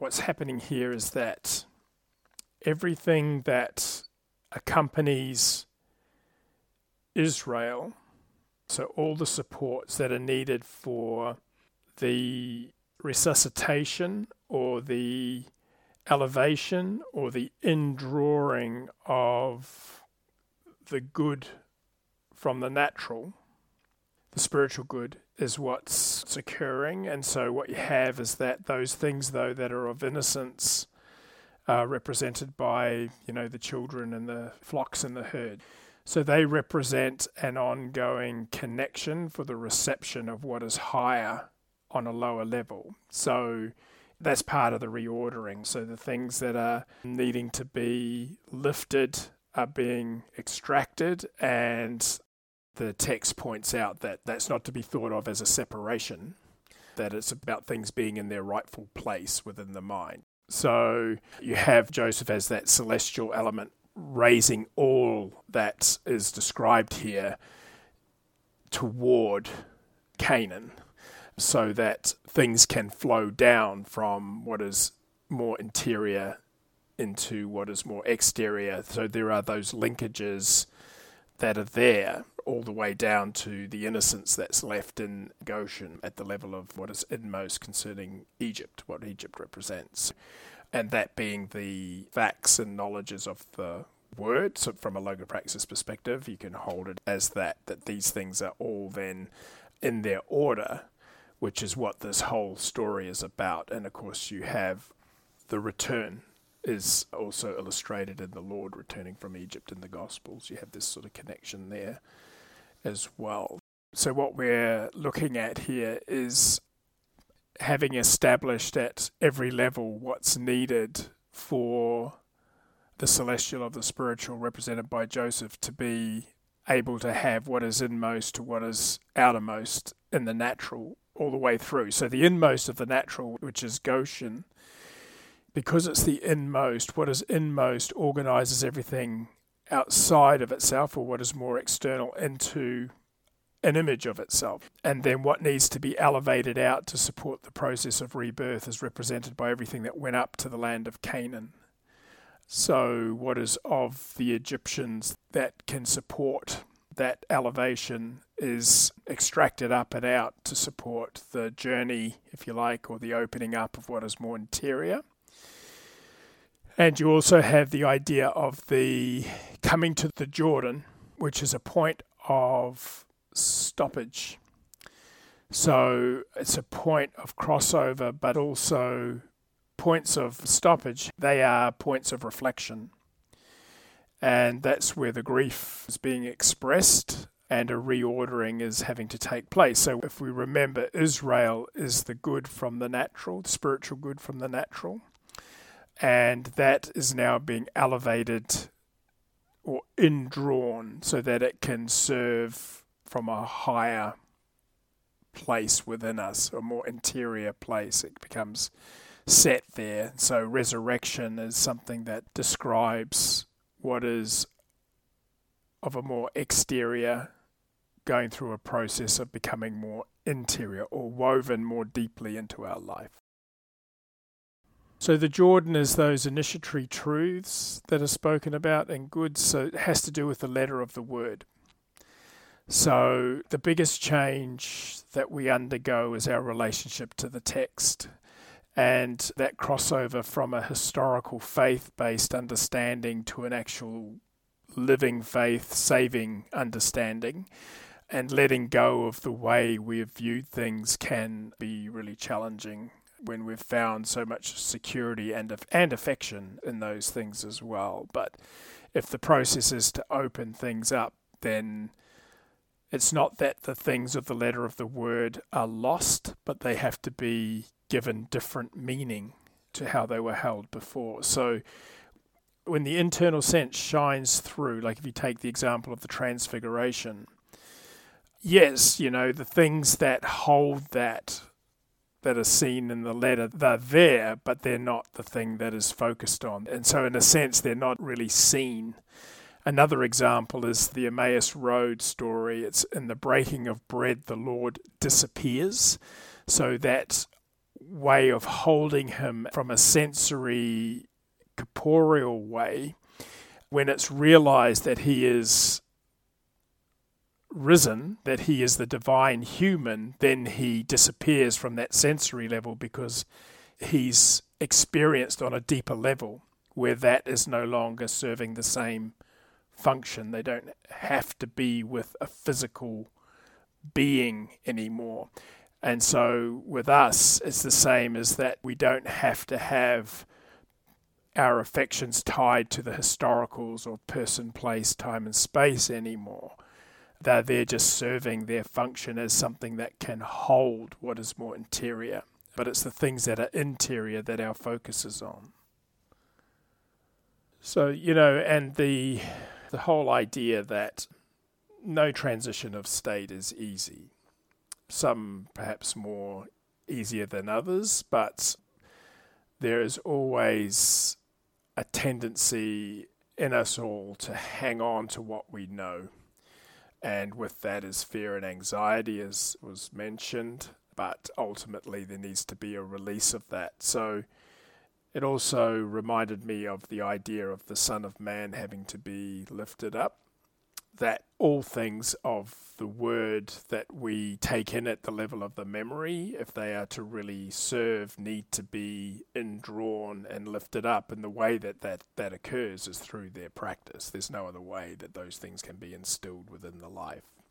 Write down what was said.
what's happening here is that everything that accompanies Israel, so all the supports that are needed for the resuscitation or the elevation or the indrawing of the good from the natural, the spiritual good, is what's occurring. And so what you have is that those things, though, that are of innocence are represented by, the children and the flocks and the herd. So they represent an ongoing connection for the reception of what is higher on a lower level. So that's part of the reordering. So the things that are needing to be lifted are being extracted, and the text points out that that's not to be thought of as a separation, that it's about things being in their rightful place within the mind. So you have Joseph as that celestial element raising all that is described here toward Canaan, so that things can flow down from what is more interior into what is more exterior. So there are those linkages that are there all the way down to the innocence that's left in Goshen at the level of what is inmost concerning Egypt, what Egypt represents. And that being the facts and knowledges of the word. So from a logopraxis perspective, you can hold it as that these things are all then in their order, which is what this whole story is about. And of course you have the return is also illustrated in the Lord returning from Egypt in the Gospels. You have this sort of connection there as well. So what we're looking at here is having established at every level what's needed for the celestial of the spiritual represented by Joseph to be able to have what is inmost to what is outermost in the natural all the way through. So the inmost of the natural, which is Goshen, because it's the inmost, what is inmost organizes everything outside of itself, or what is more external, into an image of itself. And then what needs to be elevated out to support the process of rebirth is represented by everything that went up to the land of Canaan. So what is of the Egyptians that can support that elevation is extracted up and out to support the journey, if you like, or the opening up of what is more interior. And you also have the idea of the coming to the Jordan, which is a point of stoppage. So it's a point of crossover, but also points of stoppage. They are points of reflection. And that's where the grief is being expressed and a reordering is having to take place. So if we remember, Israel is the good from the natural, the spiritual good from the natural. And that is now being elevated or indrawn so that it can serve from a higher place within us, a more interior place. It becomes set there. So resurrection is something that describes what is of a more exterior going through a process of becoming more interior or woven more deeply into our life. So the Jordan is those initiatory truths that are spoken about in good, so it has to do with the letter of the word. So the biggest change that we undergo is our relationship to the text, and that crossover from a historical faith-based understanding to an actual living faith, saving understanding, and letting go of the way we have viewed things can be really challenging when we've found so much security and affection in those things as well. But if the process is to open things up, then it's not that the things of the letter of the word are lost, but they have to be given different meaning to how they were held before. So when the internal sense shines through, like if you take the example of the transfiguration, yes, the things that hold that are seen in the letter, they're there, but they're not the thing that is focused on. And so in a sense, they're not really seen. Another example is the Emmaus Road story. It's in the breaking of bread, the Lord disappears, so that way of holding him from a sensory, corporeal way, when it's realized that he is risen, that he is the divine human, then he disappears from that sensory level because he's experienced on a deeper level where that is no longer serving the same function. They don't have to be with a physical being anymore. And so with us, it's the same as that we don't have to have our affections tied to the historicals or person, place, time and space anymore. They're just serving their function as something that can hold what is more interior. But it's the things that are interior that our focus is on. So, and the whole idea that no transition of state is easy. Some perhaps more easier than others, but there is always a tendency in us all to hang on to what we know. And with that is fear and anxiety, as was mentioned, but ultimately there needs to be a release of that. So it also reminded me of the idea of the Son of Man having to be lifted up, that all things of the word that we take in at the level of the memory, if they are to really serve, need to be indrawn and lifted up. And the way that occurs is through their practice. There's no other way that those things can be instilled within the life.